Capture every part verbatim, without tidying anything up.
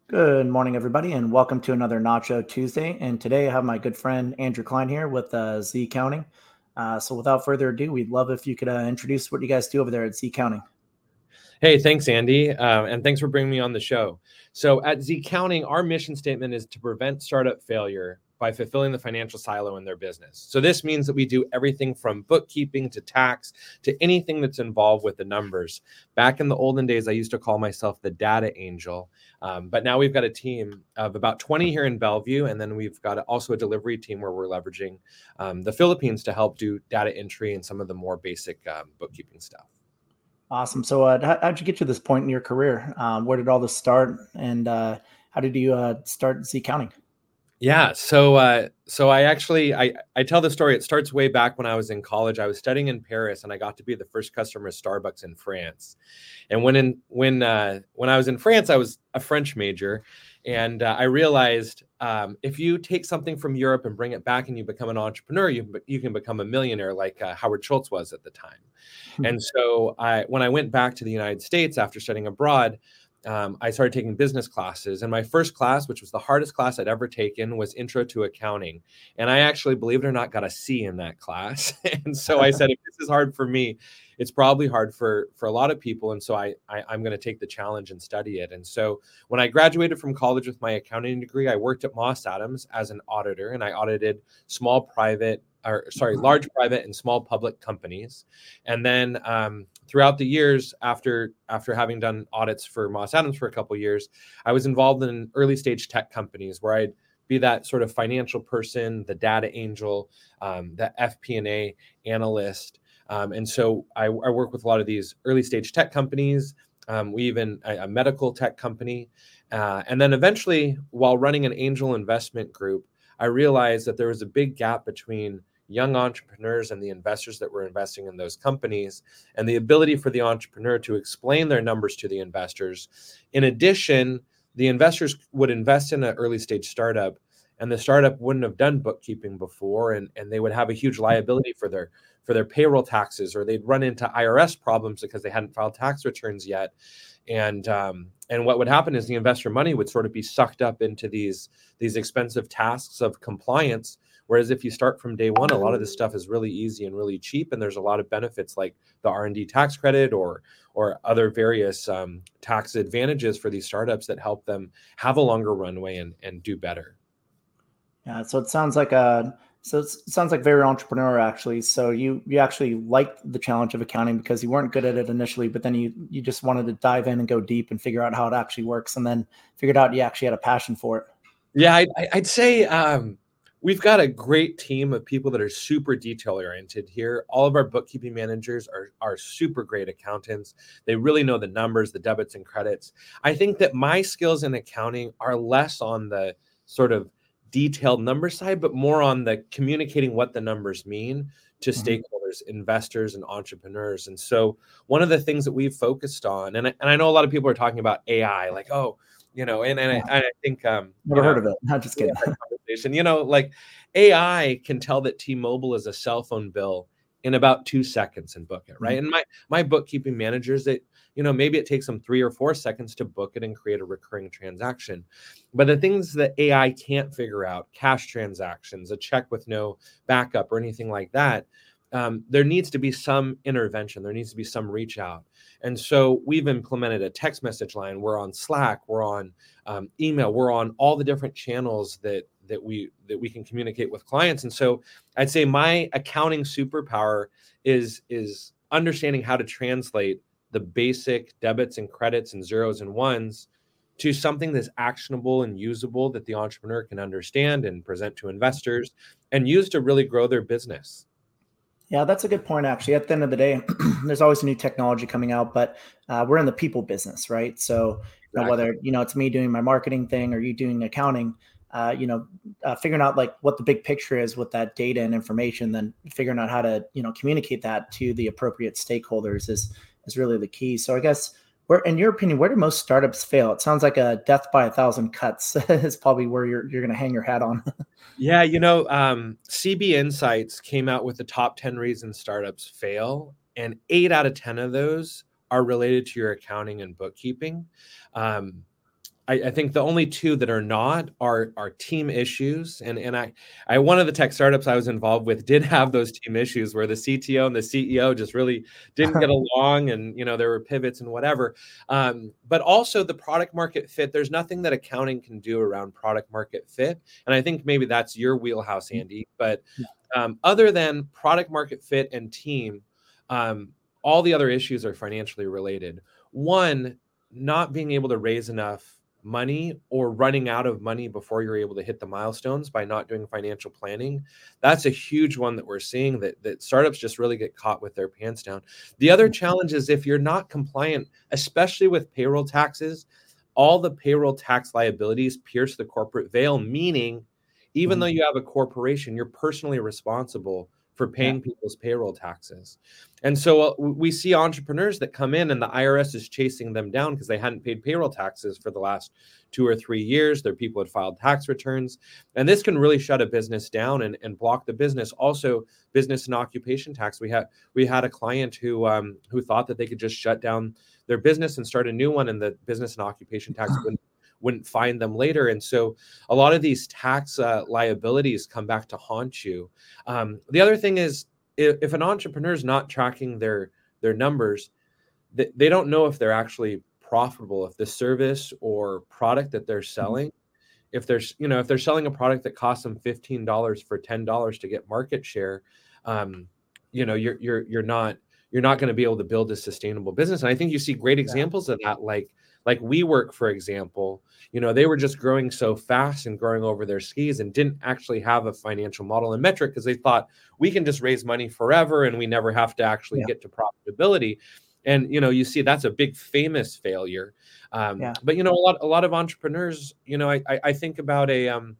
Good morning, everybody, and welcome to another Nacho Tuesday. And today I have my good friend Andrew Klein here with uh, Z Counting. Uh, so, without further ado, we'd love if you could uh, introduce what you guys do over there at Z Counting. Hey, thanks, Andy, uh, and thanks for bringing me on the show. So at Z Counting, our mission statement is to prevent startup failure by fulfilling the financial silo in their business. So this means that we do everything from bookkeeping to tax to anything that's involved with the numbers. Back in the olden days, I used to call myself the data angel, um, but now we've got a team of about twenty here in Bellevue, and then we've got also a delivery team where we're leveraging um, the Philippines to help do data entry and some of the more basic um, bookkeeping stuff. Awesome. So, uh, how, how'd you get to this point in your career? Um, where did all this start, and uh, how did you uh, start Z Counting? Yeah, so uh, so I actually I I tell the story. It starts way back when I was in college. I was studying in Paris, and I got to be the first customer of Starbucks in France. And when in when uh, when I was in France, I was a French major, and uh, I realized um, if you take something from Europe and bring it back, and you become an entrepreneur, you you can become a millionaire like uh, Howard Schultz was at the time. And so I when I went back to the United States after studying abroad. Um, I started taking business classes. And my first class, which was the hardest class I'd ever taken, was Intro to Accounting. And I actually, believe it or not, got a C in that class. And so I said, if this is hard for me, it's probably hard for, for a lot of people. And so I, I, I'm going to take the challenge and study it. And so when I graduated from college with my accounting degree, I worked at Moss Adams as an auditor, and I audited small private or sorry, large private and small public companies. And then um, throughout the years after after having done audits for Moss Adams for a couple of years, I was involved in early stage tech companies where I'd be that sort of financial person, the data angel, um, the F P and A analyst. Um, and so I, I work with a lot of these early stage tech companies. Um, we even a, a medical tech company. Uh, and then eventually, while running an angel investment group, I realized that there was a big gap between young entrepreneurs and the investors that were investing in those companies, and the ability for the entrepreneur to explain their numbers to the investors. In addition, the investors would invest in an early stage startup, and the startup wouldn't have done bookkeeping before, and, and they would have a huge liability for their for their payroll taxes, or they'd run into I R S problems because they hadn't filed tax returns yet. And um, and what would happen is the investor money would sort of be sucked up into these these expensive tasks of compliance. Whereas if you start from day one, a lot of this stuff is really easy and really cheap, and there's a lot of benefits like the R and D tax credit or or other various um, tax advantages for these startups that help them have a longer runway and, and do better. Yeah, so it sounds like a so it sounds like very entrepreneur actually. So you you actually liked the challenge of accounting because you weren't good at it initially, but then you you just wanted to dive in and go deep and figure out how it actually works, and then figured out you actually had a passion for it. Yeah, I, I'd say um, we've got a great team of people that are super detail oriented here. All of our bookkeeping managers are are super great accountants. They really know the numbers, the debits and credits. I think that my skills in accounting are less on the sort of detailed number side, but more on the communicating what the numbers mean to Mm-hmm. stakeholders, investors, and entrepreneurs. And so one of the things that we've focused on, and I, and I know a lot of people are talking about A I, like, oh, you know, and, and I, Yeah, I think, um, you never know, heard of it. Not just kidding. conversation. You know, like A I can tell that T-Mobile is a cell phone bill in about two seconds and book it, right? And my my bookkeeping managers, that you know, maybe it takes them three or four seconds to book it and create a recurring transaction. But the things that A I can't figure out, cash transactions, a check with no backup or anything like that, um, there needs to be some intervention. There needs to be some reach out. And so we've implemented a text message line. We're on Slack. We're on um, email. We're on all the different channels that that we that we can communicate with clients. And so I'd say my accounting superpower is is understanding how to translate the basic debits and credits and zeros and ones to something that's actionable and usable that the entrepreneur can understand and present to investors and use to really grow their business. Yeah, that's a good point. Actually, at the end of the day, there's always new technology coming out, but uh, we're in the people business, right? So, you know, Exactly. whether you know it's me doing my marketing thing or you doing accounting, uh, you know, uh, figuring out like what the big picture is with that data and information, then figuring out how to you know communicate that to the appropriate stakeholders is is really the key. So, I guess where, in your opinion, where do most startups fail? It sounds like a death by a thousand cuts is probably where you're you're going to hang your hat on. Yeah, you know, um, C B Insights came out with the top ten reasons startups fail, and eight out of ten of those are related to your accounting and bookkeeping. Um, I, I think the only two that are not are are team issues. And and I, I one of the tech startups I was involved with did have those team issues where the C T O and the C E O just really didn't get along, and you know there were pivots and whatever. Um, but also the product market fit. There's nothing that accounting can do around product market fit, and I think maybe that's your wheelhouse, Andy. But um, other than product market fit and team, um, all the other issues are financially related. One, not being able to raise enough money or running out of money before you're able to hit the milestones by not doing financial planning. That's a huge one that we're seeing, that, that startups just really get caught with their pants down. The other challenge is if you're not compliant, especially with payroll taxes, all the payroll tax liabilities pierce the corporate veil, meaning even mm-hmm. though you have a corporation, you're personally responsible for paying yeah. people's payroll taxes. And so uh, we see entrepreneurs that come in and the I R S is chasing them down because they hadn't paid payroll taxes for the last two or three years. Their people had filed tax returns. And this can really shut a business down and, and block the business. Also, business and occupation tax. We had we had a client who um, who thought that they could just shut down their business and start a new one, and the business and occupation tax wouldn't wouldn't find them later. And so a lot of these tax uh, liabilities come back to haunt you. Um, the other thing is, if, if an entrepreneur is not tracking their, their numbers, they, they don't know if they're actually profitable, if the service or product that they're selling, if there's, you know, if they're selling a product that costs them fifteen dollars for ten dollars to get market share, um, you know, you're, you're, you're not, you're not going to be able to build a sustainable business. And I think you see great examples of that, like, Like WeWork, for example. You know, they were just growing so fast and growing over their skis and didn't actually have a financial model and metric because they thought we can just raise money forever and we never have to actually yeah. get to profitability. And, you know, you see that's a big famous failure. Um, yeah. But, you know, a lot a lot of entrepreneurs, you know, I, I think about a, um,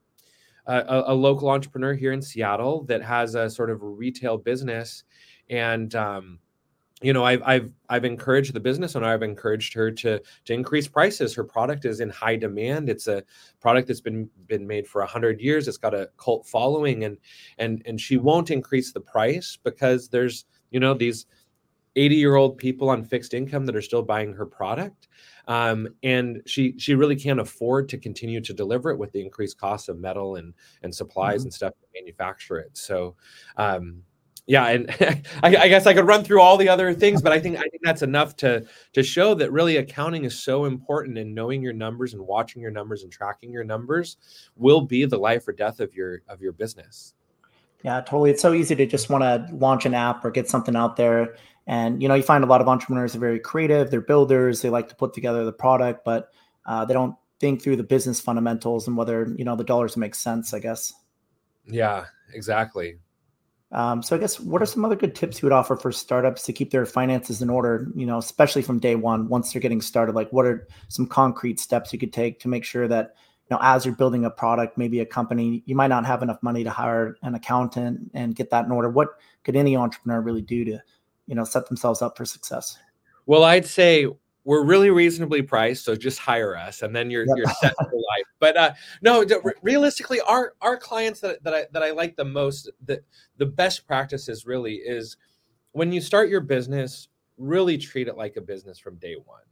a, a local entrepreneur here in Seattle that has a sort of a retail business. And, um, you know, I've I've I've encouraged the business owner. I've encouraged her to to increase prices. Her product is in high demand. It's a product that's been been made for a hundred years. It's got a cult following, and and and she won't increase the price because there's, you know, these eighty year old people on fixed income that are still buying her product, um, and she she really can't afford to continue to deliver it with the increased costs of metal and and supplies mm-hmm. and stuff to manufacture it. So. Um, Yeah, and I, I guess I could run through all the other things, but I think I think that's enough to to show that really accounting is so important, and knowing your numbers and watching your numbers and tracking your numbers will be the life or death of your of your business. Yeah, totally. It's so easy to just want to launch an app or get something out there, and you know you find a lot of entrepreneurs are very creative. They're builders. They like to put together the product, but uh, they don't think through the business fundamentals and whether you know the dollars make sense, I guess. Yeah, exactly. Um, so I guess what are some other good tips you would offer for startups to keep their finances in order, you know, especially from day one, once they're getting started? Like what are some concrete steps you could take to make sure that, you know, as you're building a product, maybe a company, you might not have enough money to hire an accountant and get that in order. What could any entrepreneur really do to, you know, set themselves up for success? Well, I'd say we're really reasonably priced, so just hire us, and then you're yep. you're set for life. But uh, no, realistically, our our clients that, that I that I like the most, the the best practices really is when you start your business, really treat it like a business from day one.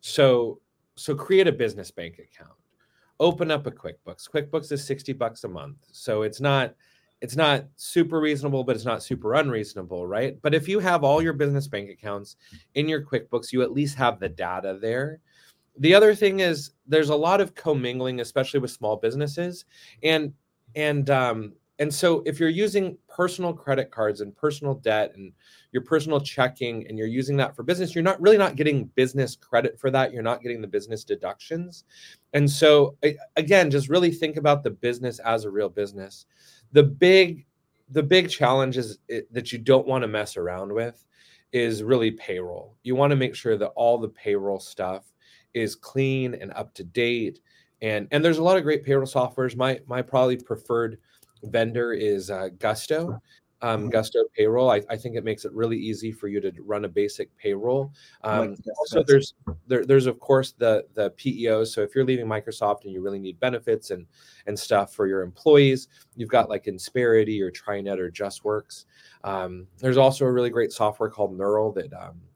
So so create a business bank account, open up a QuickBooks. QuickBooks is sixty bucks a month, so it's not. It's not super reasonable, but it's not super unreasonable, right? But if you have all your business bank accounts in your QuickBooks, you at least have the data there. The other thing is there's a lot of commingling, especially with small businesses. And and um, and so if you're using personal credit cards and personal debt and your personal checking and you're using that for business, you're not really not getting business credit for that. You're not getting the business deductions. And so again, just really think about the business as a real business. The big, the big challenge is it, that you don't want to mess around with is really payroll. You want to make sure that all the payroll stuff is clean and up to date. And, and there's a lot of great payroll softwares. My, my probably preferred vendor is uh, Gusto. Um, Gusto Payroll. I, I think it makes it really easy for you to run a basic payroll. Um, like also, there's there, there's of course the the P E Os. So if you're leaving Microsoft and you really need benefits and and stuff for your employees, you've got like Insperity or TriNet or JustWorks. Um, there's also a really great software called Neural that um,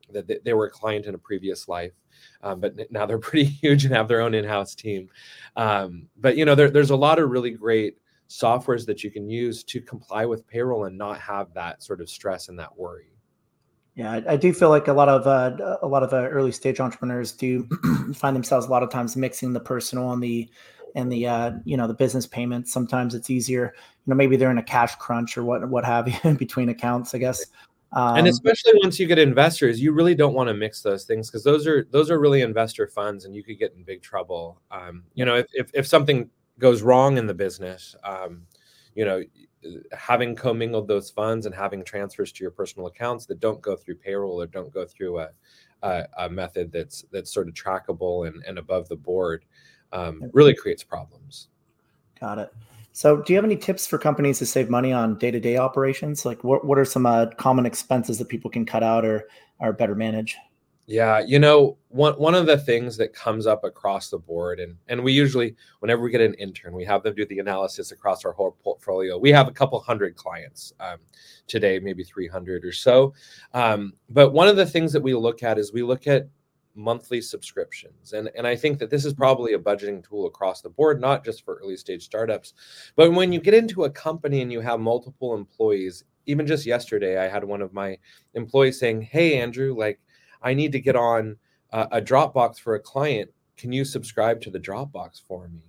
that they, they were a client in a previous life, um, but now they're pretty huge and have their own in-house team. Um, but you know, there, there's a lot of really great softwares that you can use to comply with payroll and not have that sort of stress and that worry. Yeah, I, I do feel like a lot of uh, a lot of uh, early stage entrepreneurs do find themselves a lot of times mixing the personal and the and the uh, you know the business payments. Sometimes it's easier, you know, maybe they're in a cash crunch or what what have you between accounts, I guess. Um, and especially once you get investors, you really don't want to mix those things, because those are those are really investor funds, and you could get in big trouble. Um, you know, if, if if something goes wrong in the business, um, you know, having commingled those funds and having transfers to your personal accounts that don't go through payroll or don't go through a, a, a method that's that's sort of trackable and, and above the board um, really creates problems. Got it. So do you have any tips for companies to save money on day-to-day operations? Like what, what are some uh, common expenses that people can cut out or, or better manage? Yeah, you know, one one of the things that comes up across the board, and and we usually, whenever we get an intern, we have them do the analysis across our whole portfolio. We have a couple hundred clients um, today, maybe three hundred or so. Um, but one of the things that we look at is we look at monthly subscriptions. And, and I think that this is probably a budgeting tool across the board, not just for early stage startups. But when you get into a company and you have multiple employees, even just yesterday, I had one of my employees saying, "Hey, Andrew, like, I need to get on uh, a Dropbox for a client. Can you subscribe to the Dropbox for me?"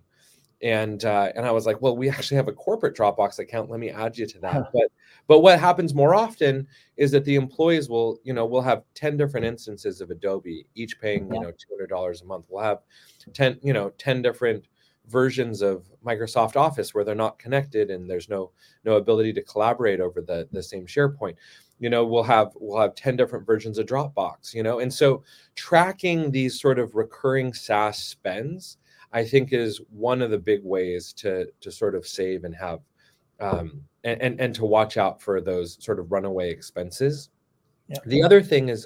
And uh, and I was like, "Well, we actually have a corporate Dropbox account. Let me add you to that." But but what happens more often is that the employees will, you know, we'll have ten different instances of Adobe, each paying, you know, two hundred dollars a month. We'll have ten, you know, ten different versions of Microsoft Office where they're not connected and there's no no ability to collaborate over the the same SharePoint. You know, we'll have we'll have ten different versions of Dropbox, you know, and so tracking these sort of recurring SaaS spends, I think, is one of the big ways to to sort of save and have um, and, and and to watch out for those sort of runaway expenses. Yeah. The other thing is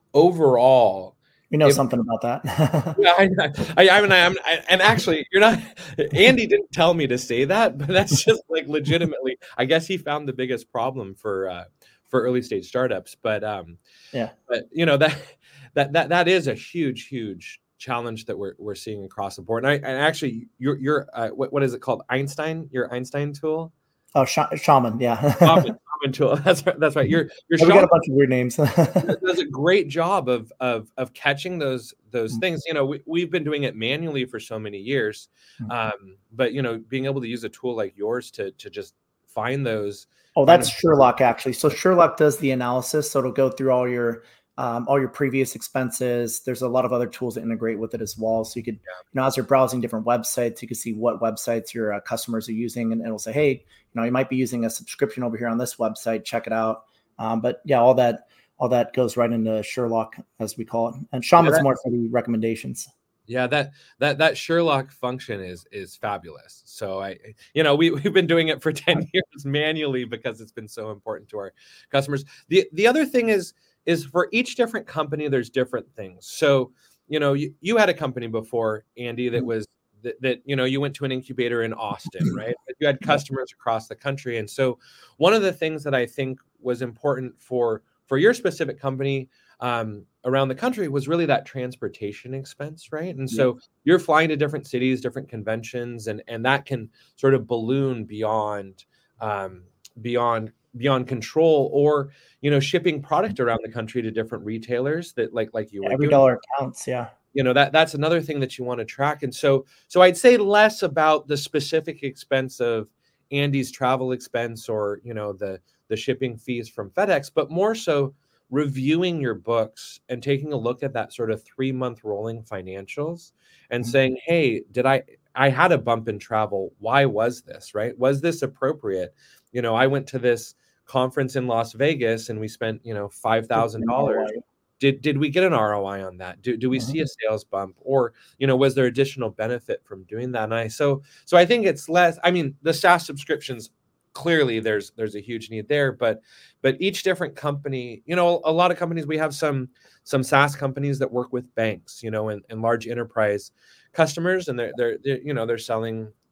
overall, you know if, something about that. yeah, I, I, I mean, I'm, I, and actually, you're not. Andy didn't tell me to say that, but that's just like legitimately. I guess he found the biggest problem for. Uh, for early stage startups. But um, yeah, but you know, that, that, that, that is a huge, huge challenge that we're, we're seeing across the board. And I, and actually you're, you're, uh, what, what is it called? Einstein, your Einstein tool? Oh, sh- Shaman. Yeah. Shaman, Shaman tool. That's right. That's right. You're, you're we got a bunch of weird names. does a great job of, of, of catching those, those mm-hmm. things. You know, we, we've been doing it manually for so many years. Mm-hmm. Um, but you know, being able to use a tool like yours to, to just find those. Oh, that's Sherlock actually. So Sherlock does the analysis. So it'll go through all your um, all your previous expenses. There's a lot of other tools that integrate with it as well. So you could, yeah. you know, as you're browsing different websites, you can see what websites your uh, customers are using, and it'll say, hey, you know, you might be using a subscription over here on this website. Check it out. Um, but yeah, all that all that goes right into Sherlock, as we call it. And Shaman's yeah, more for the recommendations. Yeah, that that that Sherlock function is is fabulous. So I, you know, we we've been doing it for ten years manually because it's been so important to our customers. The the other thing is is for each different company, there's different things. So, you know, you, you had a company before, Andy, that was that, that you know, you went to an incubator in Austin, right? You had customers across the country. And so one of the things that I think was important for for your specific company um, around the country was really that transportation expense, right? And so yeah. you're flying to different cities, different conventions, and and that can sort of balloon beyond um, beyond beyond control, or you know, shipping product around the country to different retailers that like like you yeah, were every doing. dollar counts, yeah. You know, that that's another thing that you want to track. And so so I'd say less about the specific expense of Andy's travel expense or you know the the shipping fees from FedEx, but more so reviewing your books and taking a look at that sort of three month rolling financials and mm-hmm. saying, hey, did I, I had a bump in travel. Why was this, right? Was this appropriate? You know, I went to this conference in Las Vegas and we spent, you know, five thousand dollars. Did, did we get an R O I on that? Do, do we mm-hmm. see a sales bump, or, you know, was there additional benefit from doing that? And I, so, so I think it's less, I mean, the SaaS subscriptions, clearly there's there's a huge need there, but but each different company, you know, a lot of companies, we have some some SaaS companies that work with banks, you know, and, and large enterprise customers, and they're, they're they're you know they're selling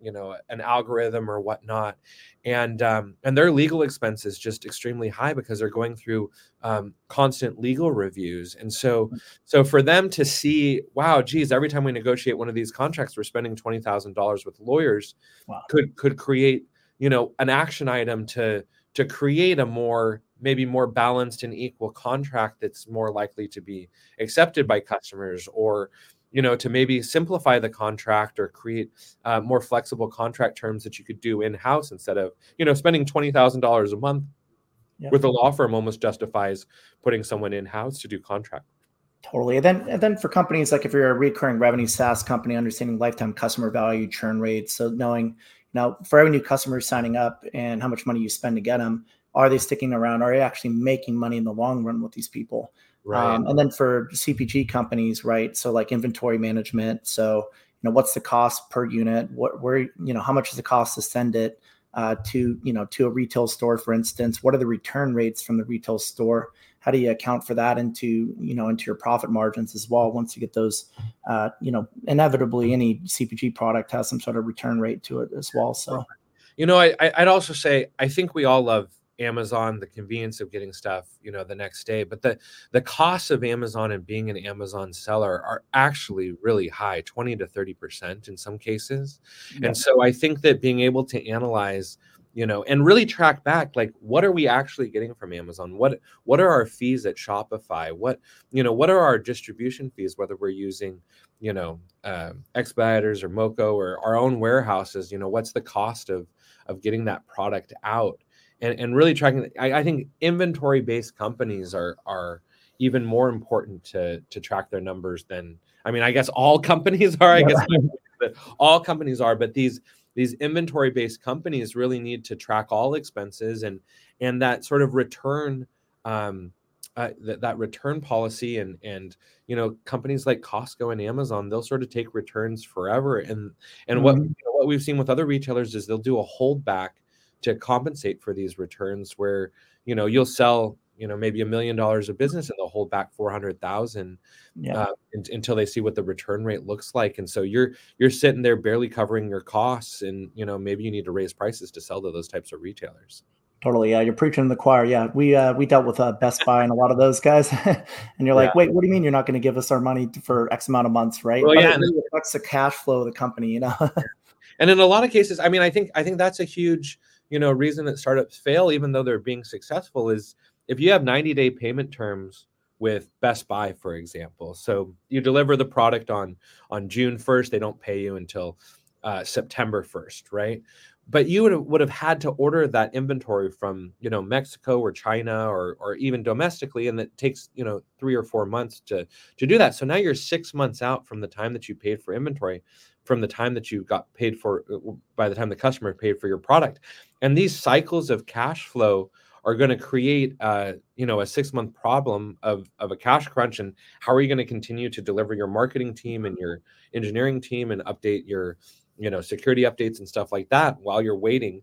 you know, an algorithm or whatnot. And um, and their legal expense is just extremely high because they're going through um, constant legal reviews. And so so for them to see, wow, geez, every time we negotiate one of these contracts, we're spending twenty thousand dollars with lawyers, Wow. could could create, you know, an action item to to create a more maybe more balanced and equal contract that's more likely to be accepted by customers, or, you know, to maybe simplify the contract or create uh, more flexible contract terms that you could do in-house instead of, you know, spending twenty thousand dollars a month Yep. with a law firm almost justifies putting someone in-house to do contract. Totally. And then, and then for companies, like if you're a recurring revenue SaaS company, understanding lifetime customer value, churn rates. So knowing, you know, for every new customer signing up and how much money you spend to get them, are they sticking around? Are you actually making money in the long run with these people? Right. Um, and then for C P G companies, right? So like inventory management. So, you know, what's the cost per unit? What, where, you know, how much is the cost to send it uh, to, you know, to a retail store, for instance? What are the return rates from the retail store? How do you account for that into, you know, into your profit margins as well? Once you get those, uh, you know, inevitably any C P G product has some sort of return rate to it as well. So, you know, I, I'd also say, I think we all love Amazon, the convenience of getting stuff, you know, the next day, but the, the costs of Amazon and being an Amazon seller are actually really high, twenty to thirty percent in some cases. yeah. And so I think that being able to analyze, you know, and really track back, like, what are we actually getting from Amazon? What, what are our fees at Shopify? What, you know, what are our distribution fees, whether we're using, you know, uh, Expeditors or Moco or our own warehouses, you know, what's the cost of, of getting that product out? And, and really tracking, I, I think inventory-based companies are are even more important to to track their numbers than, I mean, I guess all companies are, I Yeah. guess that all companies are, but these these inventory-based companies really need to track all expenses and and that sort of return, um, uh, that, that return policy. And and you know, companies like Costco and Amazon, they'll sort of take returns forever. And and what Mhm. you know, what we've seen with other retailers is they'll do a holdback to compensate for these returns, where, you know, you'll sell, you know, maybe a million dollars of business and they'll hold back four hundred thousand Yeah. uh, in, until they see what the return rate looks like. And so you're you're sitting there barely covering your costs, and, you know, maybe you need to raise prices to sell to those types of retailers. Totally. Yeah. You're preaching to the choir. Yeah. We, uh, we dealt with uh, Best Buy and a lot of those guys. And you're Yeah. like, wait, what do you mean you're not going to give us our money for X amount of months? Right. Well, But yeah, it and really affects the cash flow of the company, you know? And in a lot of cases, I mean, I think I think that's a huge, you know, reason that startups fail, even though they're being successful, is if you have ninety day payment terms with Best Buy, for example. So you deliver the product on on June first, they don't pay you until uh, September first, right? But you would have, would have had to order that inventory from, you know, Mexico or China, or or even domestically, and it takes, you know, three or four months to to do that. So now you're six months out from the time that you paid for inventory, from the time that you got paid for, by the time the customer paid for your product. And these cycles of cash flow are going to create, uh, you know, a six month problem of, of a cash crunch. And how are you going to continue to deliver your marketing team and your engineering team and update your, you know, security updates and stuff like that while you're waiting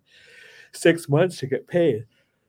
six months to get paid?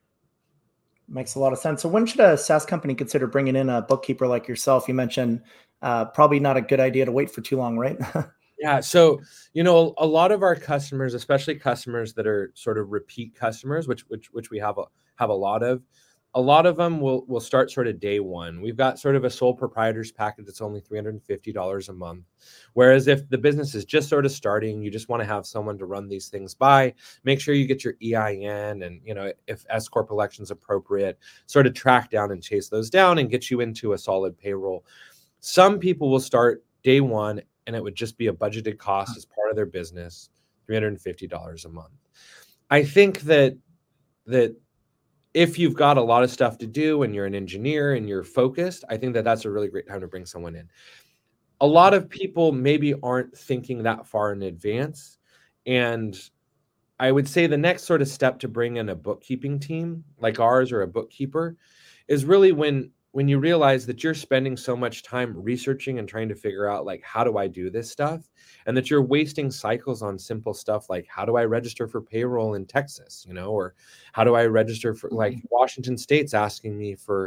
Makes a lot of sense. So when should a SaaS company consider bringing in a bookkeeper like yourself? You mentioned uh, probably not a good idea to wait for too long, right? Yeah. So, you know, a lot of our customers, especially customers that are sort of repeat customers, which which which we have a have a lot of, a lot of them will will start sort of day one. We've got sort of a sole proprietors package that's only three hundred fifty dollars a month. Whereas if the business is just sort of starting, you just want to have someone to run these things by, make sure you get your E I N, and, you know, if S Corp election's appropriate, sort of track down and chase those down and get you into a solid payroll. Some people will start day one, and it would just be a budgeted cost as part of their business, three hundred fifty dollars a month. I think that that if you've got a lot of stuff to do and you're an engineer and you're focused, I think that that's a really great time to bring someone in. A lot of people maybe aren't thinking that far in advance. And I would say the next sort of step to bring in a bookkeeping team like ours, or a bookkeeper, is really when when you realize that you're spending so much time researching and trying to figure out, like, how do I do this stuff? And that you're wasting cycles on simple stuff like, how do I register for payroll in Texas? You know, or how do I register for, like, Washington State's asking me for,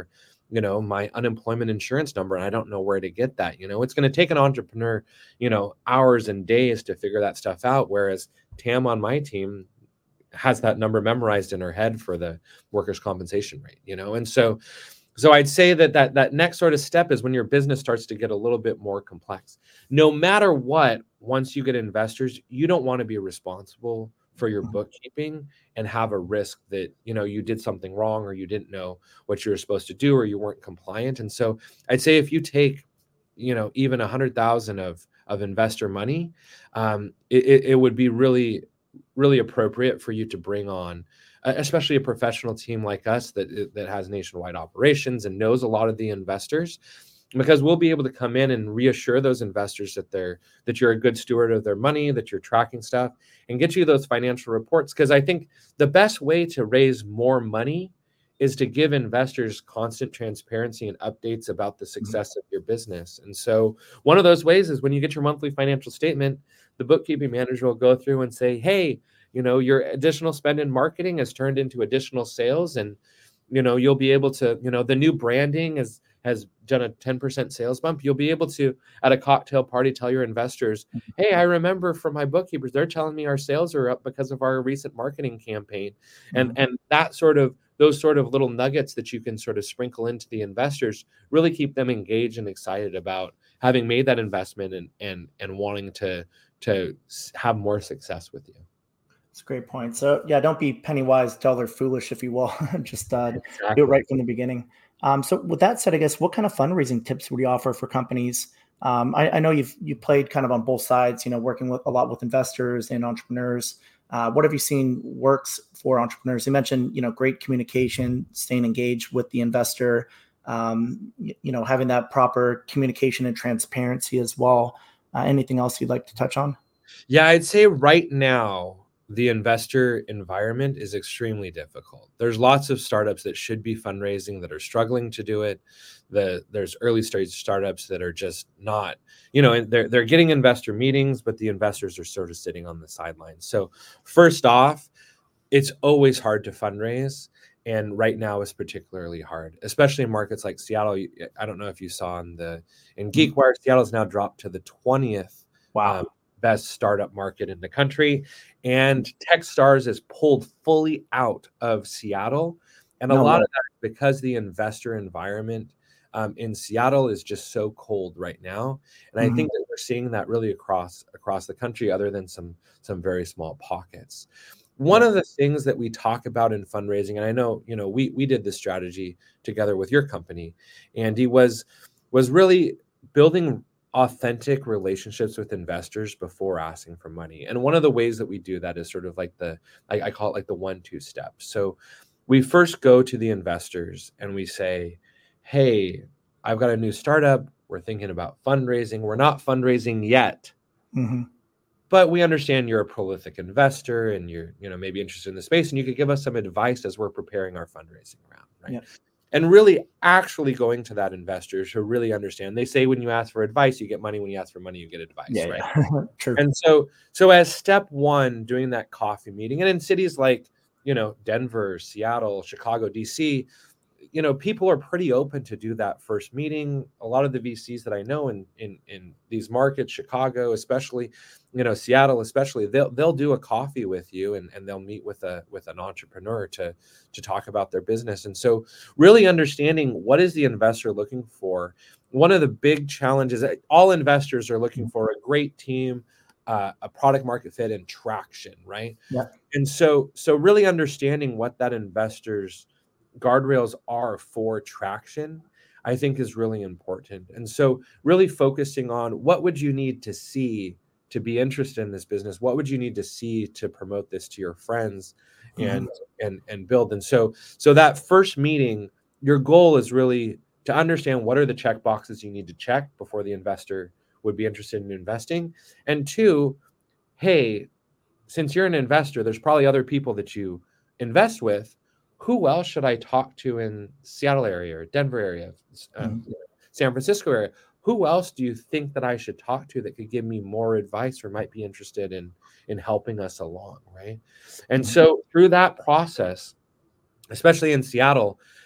you know, my unemployment insurance number and I don't know where to get that. You know, it's going to take an entrepreneur, you know, hours and days to figure that stuff out. Whereas Tam on my team has that number memorized in her head for the workers' compensation rate, you know? And so, so I'd say that, that that next sort of step is when your business starts to get a little bit more complex. No matter what, once you get investors, you don't want to be responsible for your bookkeeping and have a risk that, you know, you did something wrong or you didn't know what you were supposed to do or you weren't compliant. And so I'd say if you take, you know, even a hundred thousand of, of investor money, um, it, it would be really, really appropriate for you to bring on, uh, especially a professional team like us that, that has nationwide operations and knows a lot of the investors, because we'll be able to come in and reassure those investors that they're that you're a good steward of their money, that you're tracking stuff, and get you those financial reports. Because I think the best way to raise more money is to give investors constant transparency and updates about the success of your business. And so one of those ways is when you get your monthly financial statement, the bookkeeping manager will go through and say, hey, you know, your additional spend in marketing has turned into additional sales. And, you know, you'll be able to, you know, the new branding is has done a ten percent sales bump. You'll be able to, at a cocktail party, tell your investors, hey, I remember from my bookkeepers, they're telling me our sales are up because of our recent marketing campaign. And, mm-hmm. and that sort of, those sort of little nuggets that you can sort of sprinkle into the investors really keep them engaged and excited about having made that investment and, and, and wanting to, to have more success with you. That's a great point. So yeah, don't be penny wise, dollar foolish, if you will. Just uh, exactly. do it right from the beginning. Um, so with that said, I guess what kind of fundraising tips would you offer for companies? Um, I, I know you've you played kind of on both sides, you know, working with a lot with investors and entrepreneurs. Uh, what have you seen works for entrepreneurs? You mentioned, you know, great communication, staying engaged with the investor, um, you, you know, having that proper communication and transparency as well. Uh, anything else you'd like to touch on? Yeah, I'd say right now, the investor environment is extremely difficult. There's lots of startups that should be fundraising that are struggling to do it. The, there's early stage startups that are just not, you know, they're, they're getting investor meetings, but the investors are sort of sitting on the sidelines. So first off, it's always hard to fundraise. And right now is particularly hard, especially in markets like Seattle. I don't know if you saw in the, in GeekWire, Seattle's now dropped to the twentieth. Wow. Um, best startup market in the country, and Techstars is pulled fully out of Seattle, and a no lot way. of that is because the investor environment um, in Seattle is just so cold right now, and mm-hmm. I think that we're seeing that really across across the country, other than some some very small pockets. One yeah. of the things that we talk about in fundraising, and I know you know we we did this strategy together with your company, Andy, was was really building authentic relationships with investors before asking for money. And one of the ways that we do that is sort of like the, I, I call it like the one, two steps. So we first go to the investors and we say, hey, I've got a new startup. We're thinking about fundraising. We're not fundraising yet, mm-hmm. but we understand you're a prolific investor and you're, you know, maybe interested in the space, and you could give us some advice as we're preparing our fundraising round, right? Yeah. And really actually going to that investors who really understand. They say when you ask for advice, you get money. When you ask for money, you get advice, yeah, right? Yeah. True. And so, so as step one, doing that coffee meeting, and in cities like, you know, Denver, Seattle, Chicago, D C, you know, people are pretty open to do that first meeting. A lot of the V Cs that I know in in in these markets, Chicago, especially, you know, Seattle, especially, they'll they'll do a coffee with you and, and they'll meet with a with an entrepreneur to to talk about their business. And so really understanding what is the investor looking for. One of the big challenges that all investors are looking for, a great team, uh, a product market fit, and traction, right? Yeah. And so so really understanding what that investor's guardrails are for traction, I think is really important. And so really focusing on what would you need to see to be interested in this business? What would you need to see to promote this to your friends and mm-hmm. and and build? And so so that first meeting, your goal is really to understand what are the check boxes you need to check before the investor would be interested in investing. And two, hey, since you're an investor, there's probably other people that you invest with. Who else should I talk to in Seattle area or Denver area, uh, mm-hmm. San Francisco area? Who else do you think that I should talk to that could give me more advice or might be interested in, in helping us along, right? And mm-hmm. so through that process, especially in Seattle,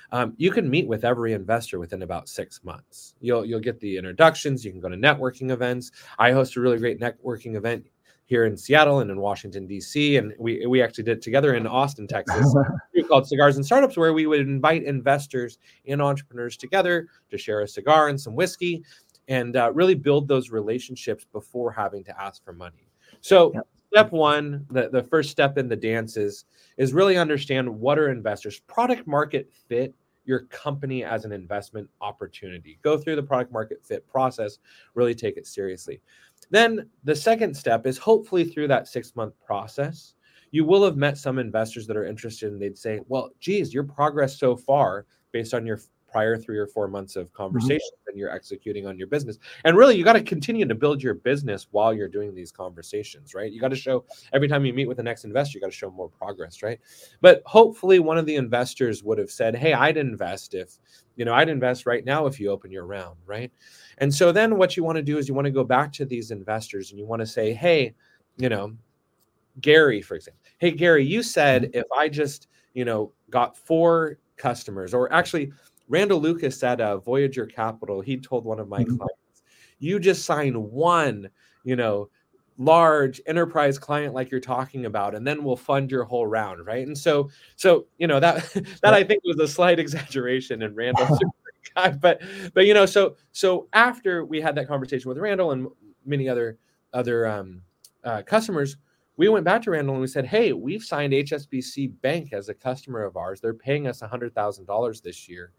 Um, you can meet with every investor within about six months. You'll you'll get the introductions. You can go to networking events. I host a really great networking event here in Seattle and in Washington, D C. And we we actually did it together in Austin, Texas, called Cigars and Startups, where we would invite investors and entrepreneurs together to share a cigar and some whiskey and uh, really build those relationships before having to ask for money. So yep. Step one, the, the first step in the dance is, is really understand what are investors, product market fit your company as an investment opportunity. Go through the product market fit process, really take it seriously. Then the second step is hopefully through that six month process, you will have met some investors that are interested and they'd say, well, geez, your progress so far based on your prior three or four months of conversations mm-hmm. and you're executing on your business. And really, you got to continue to build your business while you're doing these conversations, right? You got to show every time you meet with the next investor, you got to show more progress, right? But hopefully one of the investors would have said, hey, I'd invest if, you know, I'd invest right now if you open your round, right? And so then what you want to do is you want to go back to these investors and you want to say, hey, you know, Gary, for example, hey, Gary, you said if I just, you know, got four customers, or actually Randall Lucas at uh, Voyager Capital, he told one of my mm-hmm. clients, you just sign one, you know, large enterprise client like you're talking about, and then we'll fund your whole round, right? And so, so you know, that that I think was a slight exaggeration in Randall's guy, but but you know, so so after we had that conversation with Randall and many other other um, uh, customers, we went back to Randall and we said, hey, we've signed H S B C Bank as a customer of ours. They're paying us one hundred thousand dollars this year.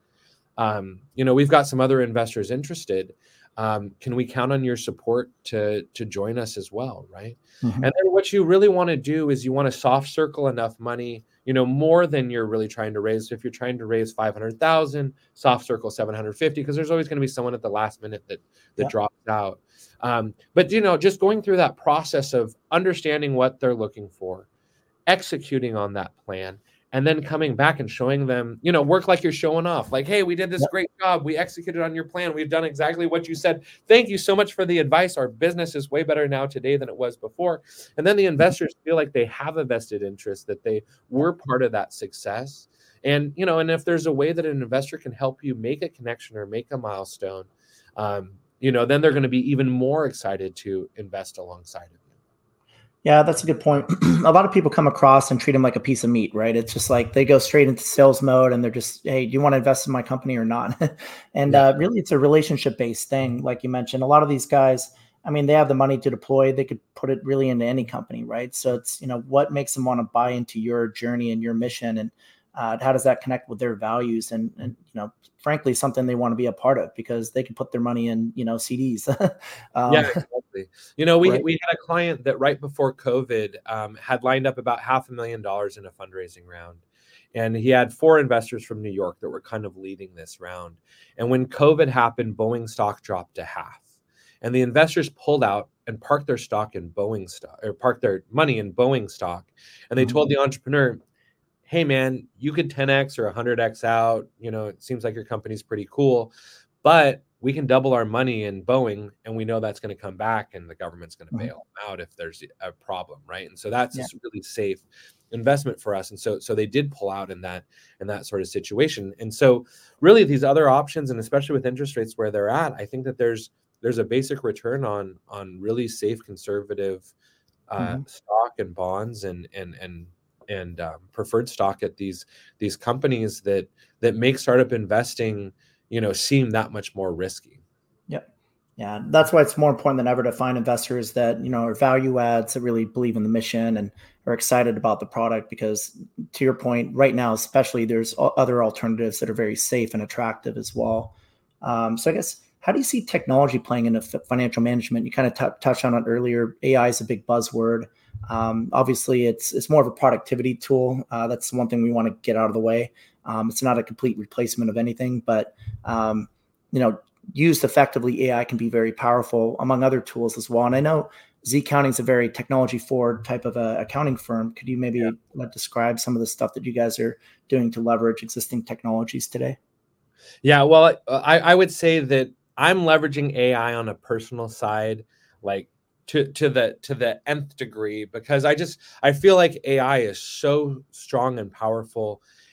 Um, you know, we've got some other investors interested. Um, can we count on your support to, to join us as well, right? Mm-hmm. And then what you really want to do is you want to soft circle enough money, you know, more than you're really trying to raise. So if you're trying to raise five hundred thousand, soft circle seven hundred fifty, because there's always going to be someone at the last minute that, that yeah. drops out. Um, but, you know, just going through that process of understanding what they're looking for, executing on that plan, and then coming back and showing them, you know, work like you're showing off. Like, hey, we did this yep. great job. We executed on your plan. We've done exactly what you said. Thank you so much for the advice. Our business is way better now today than it was before. And then the investors feel like they have a vested interest, that they were part of that success. And, you know, and if there's a way that an investor can help you make a connection or make a milestone, um, you know, then they're going to be even more excited to invest alongside of you. Yeah, that's a good point. A lot of people come across and treat them like a piece of meat, right? It's just like they go straight into sales mode and they're just, hey, do you want to invest in my company or not? and yeah. uh, really, it's a relationship-based thing. Like you mentioned, a lot of these guys, I mean, they have the money to deploy. They could put it really into any company, right? So it's, you know, what makes them want to buy into your journey and your mission, and uh, how does that connect with their values? And, and, you know, frankly, something they want to be a part of, because they can put their money in, you know, C Ds. um, yeah, exactly. You know, we, right. we had a client that right before COVID um, had lined up about half a million dollars in a fundraising round. And he had four investors from New York that were kind of leading this round. And when COVID happened, Boeing stock dropped to half. And the investors pulled out and parked their stock in Boeing stock, or parked their money in Boeing stock. And they mm-hmm. told the entrepreneur, hey, man, you could ten X or one hundred X out. You know, it seems like your company's pretty cool, but we can double our money in Boeing, and we know that's going to come back, and the government's going to mm-hmm. bail them out if there's a problem, right? And so that's yeah. a really safe investment for us. And so so they did pull out in that in that sort of situation. And so really these other options, and especially with interest rates where they're at, I think that there's there's a basic return on on really safe, conservative uh, mm-hmm. stock and bonds and and and and um, preferred stock at these these companies that that make startup investing, you know, seem that much more risky. Yep. Yeah, that's why it's more important than ever to find investors that, you know, are value adds, that really believe in the mission and are excited about the product. Because to your point, right now, especially, there's other alternatives that are very safe and attractive as well. Um, so I guess, how do you see technology playing into financial management? You kind of t- touched on it earlier. A I is a big buzzword. Um, obviously, it's it's more of a productivity tool. Uh, that's one thing we want to get out of the way. Um, it's not a complete replacement of anything, but um, you know, used effectively, A I can be very powerful, among other tools as well. And I know Z Counting is a very technology forward type of a accounting firm. Could you maybe yeah. describe some of the stuff that you guys are doing to leverage existing technologies today? Yeah, well, I, I would say that I'm leveraging A I on a personal side, like to to the to the nth degree, because I just I feel like A I is so strong and powerful,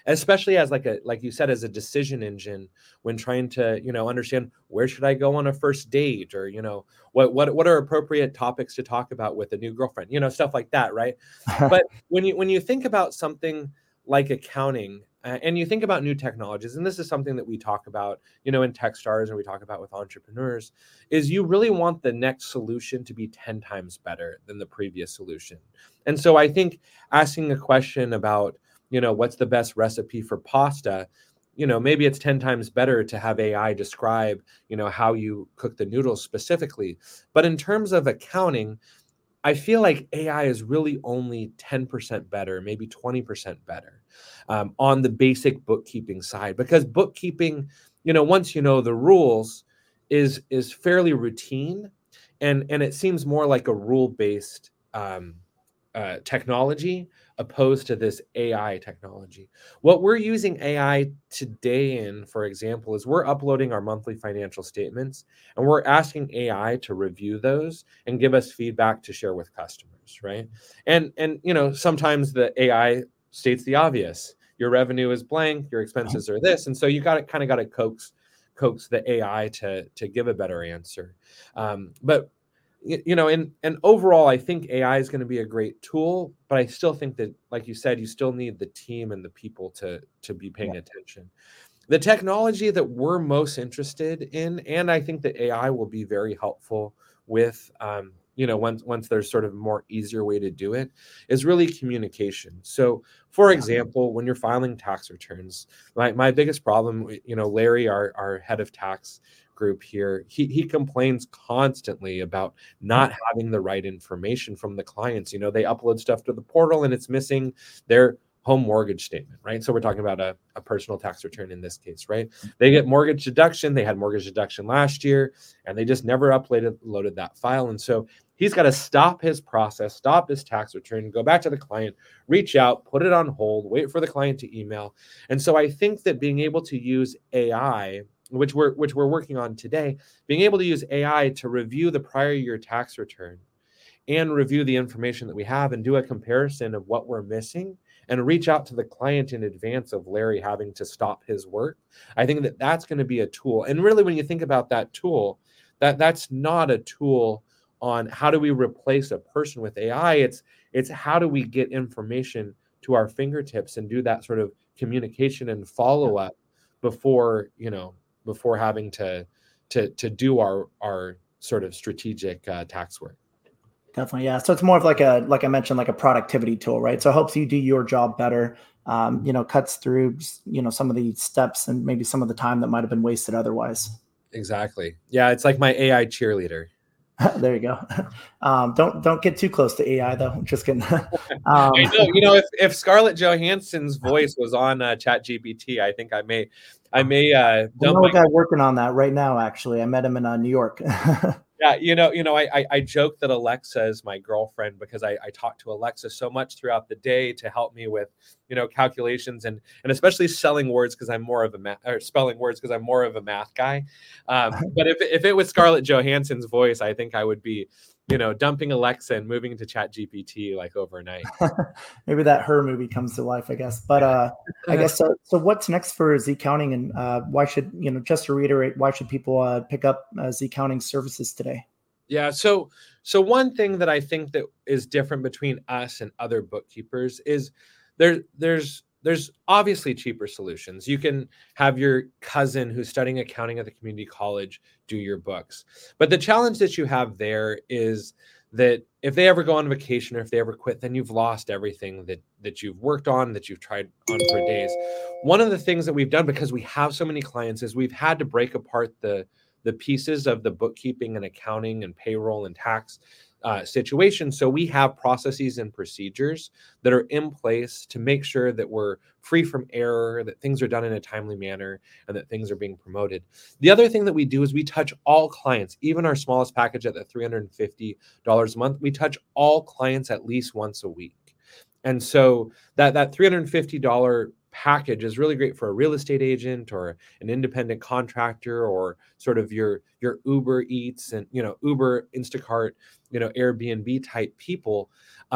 especially as like a, like you said, as a decision engine when trying to, you know, understand where should I go on a first date, or, you know, what, what, what are appropriate topics to talk about with a new girlfriend, you know, stuff like that. Right. But when you, when you think about something like accounting, uh, and you think about new technologies, and this is something that we talk about, you know, in Techstars, and we talk about with entrepreneurs, is you really want the next solution to be ten times better than the previous solution. And so I think asking a question about, you know, what's the best recipe for pasta, you know, maybe it's ten times better to have A I describe, you know, how you cook the noodles specifically. But in terms of accounting, I feel like A I is really only ten percent better, maybe twenty percent better um, on the basic bookkeeping side, because bookkeeping, you know, once you know the rules, is is fairly routine, and and it seems more like a rule-based um, uh, technology opposed to this A I technology. What we're using A I today in, for example, is we're uploading our monthly financial statements, and we're asking A I to review those and give us feedback to share with customers, right? And and you know, sometimes the A I states the obvious. Your revenue is blank, your expenses are this, and so you got to kind of got to coax coax the A I to to give a better answer. Um, but you know, and and overall, I think A I is going to be a great tool, but I still think that, like you said, you still need the team and the people to to be paying Yeah. attention. The technology that we're most interested in, and I think that A I will be very helpful with, um, you know, once once there's sort of a more easier way to do it, is really communication. So, for Yeah. example, when you're filing tax returns, my my biggest problem, you know, Larry, our our head of tax group here, he he complains constantly about not having the right information from the clients. You know, they upload stuff to the portal and it's missing their home mortgage statement, right? So we're talking about a, a personal tax return in this case, right? They get mortgage deduction. They had mortgage deduction last year, and they just never uploaded loaded that file. And so he's got to stop his process, stop his tax return, go back to the client, reach out, put it on hold, wait for the client to email. And so I think that being able to use A I, which we're which we're working on today, being able to use A I to review the prior year tax return and review the information that we have and do a comparison of what we're missing and reach out to the client in advance of Larry having to stop his work. I think that that's going to be a tool. And really, when you think about that tool, that that's not a tool on how do we replace a person with A I. It's it's how do we get information to our fingertips and do that sort of communication and follow up before, you know, before having to to to do our our sort of strategic uh, tax work. Definitely, yeah. So it's more of like a, like I mentioned, like a productivity tool, right? So it helps you do your job better. Um, you know, cuts through, you know, some of the steps and maybe some of the time that might have been wasted otherwise. Exactly. Yeah, it's like my A I cheerleader. There you go. Um, don't don't get too close to A I though. Just kidding. um, I know. You know, if, if Scarlett Johansson's voice was on uh, ChatGPT, I think I may, I may. Uh, I dump know my- a guy working on that right now. Actually, I met him in uh, New York. Yeah, you know, you know, I, I I joke that Alexa is my girlfriend because I, I talk to Alexa so much throughout the day to help me with, you know, calculations and and especially selling words because I'm more of a math or spelling words because I'm more of a math guy. Um, but if if it was Scarlett Johansson's voice, I think I would be, you know, dumping Alexa and moving into ChatGPT like overnight. Maybe that Her movie comes to life, I guess. But uh, I guess so. So what's next for Z Counting, and uh, why should, you know, just to reiterate, why should people uh, pick up uh, Z Counting services today? Yeah, so so one thing that I think that is different between us and other bookkeepers is there there's there's obviously cheaper solutions. You can have your cousin who's studying accounting at the community college do your books. But the challenge that you have there is that if they ever go on vacation or if they ever quit, then you've lost everything that that you've worked on, that you've tried on for days. One of the things that we've done, because we have so many clients, is we've had to break apart the the pieces of the bookkeeping and accounting and payroll and tax uh, situation. So we have processes and procedures that are in place to make sure that we're free from error, that things are done in a timely manner, and that things are being promoted. The other thing that we do is we touch all clients, even our smallest package at the three hundred fifty dollars a month. We touch all clients at least once a week. And so that, that three hundred fifty dollars package is really great for a real estate agent or an independent contractor or sort of your your Uber Eats and, you know, Uber, Instacart, you know, Airbnb type people. Um,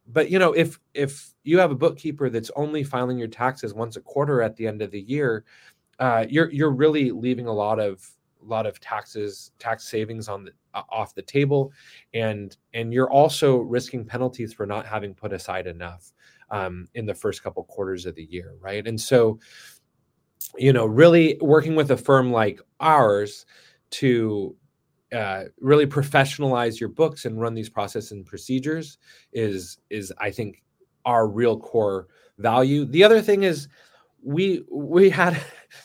but you know, if if you have a bookkeeper that's only filing your taxes once a quarter at the end of the year, uh, you're you're really leaving a lot of lot of taxes tax savings on the uh, off the table, and and you're also risking penalties for not having put aside enough um, in the first couple quarters of the year, right? And so, you know, really working with a firm like ours to uh, really professionalize your books and run these processes and procedures is is I think our real core value. The other thing is we we had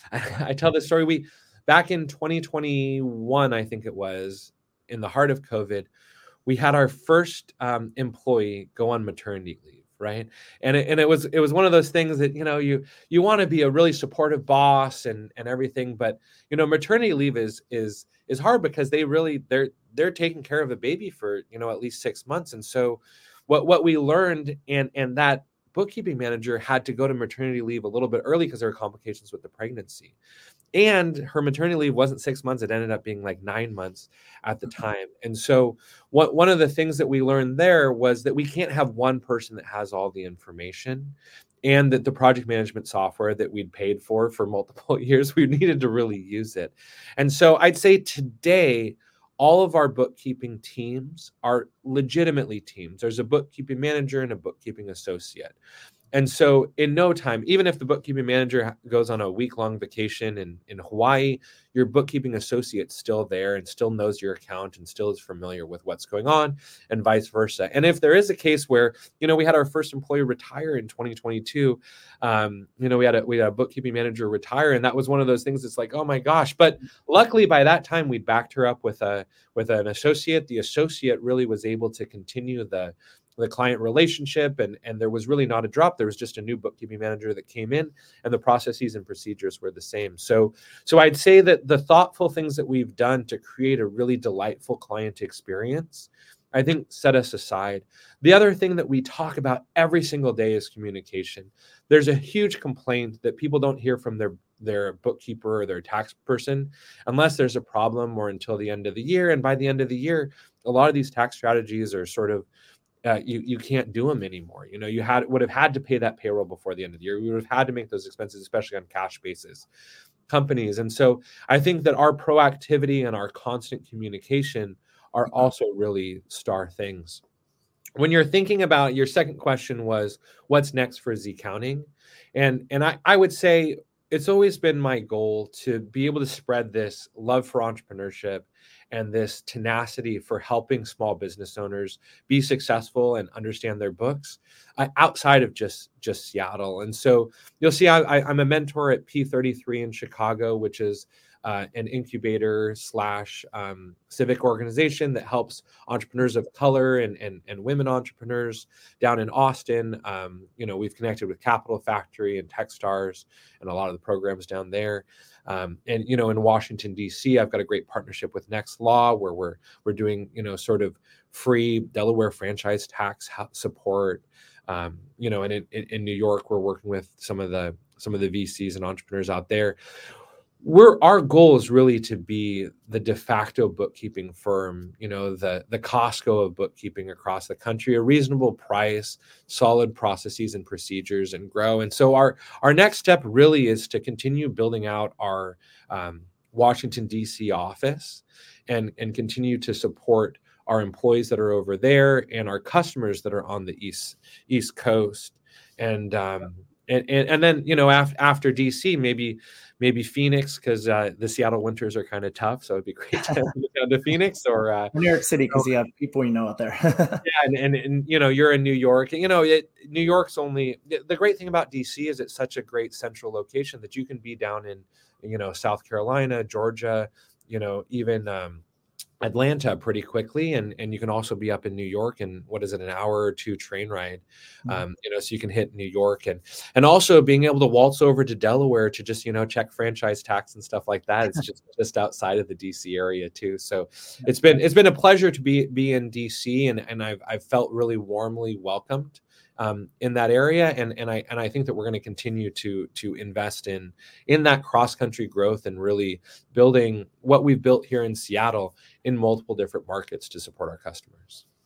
I tell this story, we back in twenty twenty-one, I think it was, in the heart of COVID, we had our first um, employee go on maternity leave, right? And it, and it was it was one of those things that, you know, you you want to be a really supportive boss and and everything, but you know, maternity leave is is is hard because they really they're they're taking care of a baby for, you know, at least six months. And so what what we learned, and and that bookkeeping manager had to go to maternity leave a little bit early because there were complications with the pregnancy. And her maternity leave wasn't six months. It ended up being like nine months at the time. And so what, one of the things that we learned there was that we can't have one person that has all the information, and that the project management software that we'd paid for for multiple years, we needed to really use it. And so I'd say today, all of our bookkeeping teams are legitimately teams. There's a bookkeeping manager and a bookkeeping associate. And so in no time, even if the bookkeeping manager goes on a week-long vacation in, in Hawaii, your bookkeeping associate's still there and still knows your account and still is familiar with what's going on, and vice versa. And if there is a case where, you know, we had our first employee retire in twenty twenty-two, um, you know, we had a we had a bookkeeping manager retire, and that was one of those things that's like, oh my gosh. But luckily by that time we'd backed her up with a with an associate. The associate really was able to continue the the client relationship, and, and there was really not a drop. There was just a new bookkeeping manager that came in, and the processes and procedures were the same. So, so I'd say that the thoughtful things that we've done to create a really delightful client experience, I think, set us aside. The other thing that we talk about every single day is communication. There's a huge complaint that people don't hear from their their bookkeeper or their tax person unless there's a problem or until the end of the year. And by the end of the year, a lot of these tax strategies are sort of Uh, you you can't do them anymore. You know, you had would have had to pay that payroll before the end of the year. You would have had to make those expenses, especially on cash basis companies. And so I think that our proactivity and our constant communication are also really star things. When you're thinking about, your second question was, what's next for Z Counting? And and I, I would say it's always been my goal to be able to spread this love for entrepreneurship and this tenacity for helping small business owners be successful and understand their books uh, outside of just, just Seattle. And so you'll see I, I, I'm a mentor at P thirty-three in Chicago, which is uh, an incubator slash um, civic organization that helps entrepreneurs of color and, and, and women entrepreneurs down in Austin. Um, you know, we've connected with Capital Factory and Techstars and a lot of the programs down there. Um, and, you know, in Washington, D C, I've got a great partnership with Next Law, where we're we're doing, you know, sort of free Delaware franchise tax support. Um, you know, and in, in New York, we're working with some of the some of the V Cs and entrepreneurs out there. We're our goal is really to be the de facto bookkeeping firm, you know, the the Costco of bookkeeping across the country, a reasonable price, solid processes and procedures, and grow. And so our our next step really is to continue building out our um, Washington, D C office, and and continue to support our employees that are over there and our customers that are on the east east coast. And um, and, and and then, you know, after after D C, maybe. Maybe Phoenix, because uh, the Seattle winters are kind of tough. So it'd be great to get down to Phoenix or uh, New York City, because you, know, you have people you know out there. yeah, and, and and you know, you're in New York. You know, it, New York's only the great thing about D C is it's such a great central location that you can be down in, you know, South Carolina, Georgia, you know, even um, Atlanta pretty quickly, and and you can also be up in New York in, what is it, an hour or two train ride, um, mm-hmm. you know, so you can hit New York, and and also being able to waltz over to Delaware to just, you know, check franchise tax and stuff like that. It's just just outside of the D C area too. So it's been it's been a pleasure to be be in D C, and and I've I've felt really warmly welcomed Um, in that area, and and I and I think that we're going to continue to to invest in in that cross country growth and really building what we've built here in Seattle in multiple different markets to support our customers.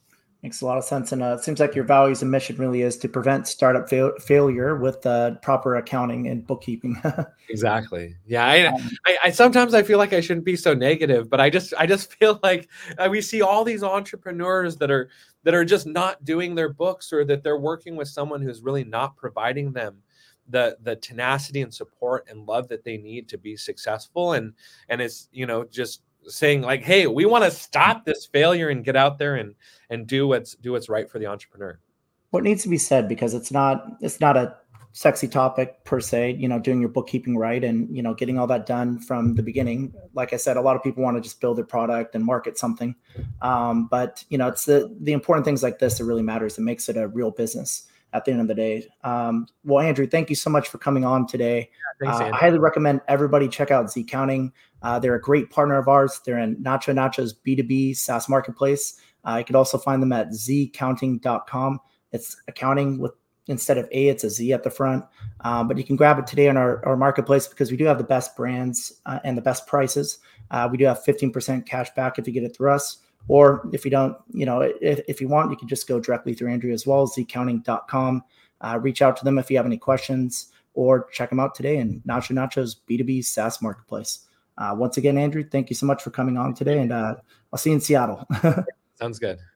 Makes a lot of sense. And uh, it seems like your values and mission really is to prevent startup fail- failure with uh, proper accounting and bookkeeping. Exactly. Yeah. I, um, I, I sometimes I feel like I shouldn't be so negative, but I just, I just feel like uh, we see all these entrepreneurs that are, that are just not doing their books, or that they're working with someone who's really not providing them the, the tenacity and support and love that they need to be successful. And, and it's, you know, just saying like, hey, we want to stop this failure and get out there and, and do what's, do what's right for the entrepreneur. What needs to be said, because it's not, it's not a sexy topic per se, you know, doing your bookkeeping right and, you know, getting all that done from the beginning. Like I said, a lot of people want to just build their product and market something. Um, but, you know, it's the, the important things like this that really matters. It makes it a real business at the end of the day. Um, well, Andrew, thank you so much for coming on today. Yeah, thanks, uh, Andrew. I highly recommend everybody check out Z Counting. Uh, they're a great partner of ours. They're in Nacho Nacho's B two B SaaS marketplace. Uh, you can also find them at z counting dot com. It's accounting with, instead of A, it's a Z at the front. Um, but you can grab it today on our, our marketplace, because we do have the best brands uh, and the best prices. Uh, we do have fifteen percent cash back if you get it through us. Or if you don't, you know, if, if you want, you can just go directly through Andrew as well, z counting dot com. Uh, reach out to them if you have any questions, or check them out today in Nacho Nacho's B two B SaaS marketplace. Uh, once again, Andrew, thank you so much for coming on today, and uh, I'll see you in Seattle. Sounds good.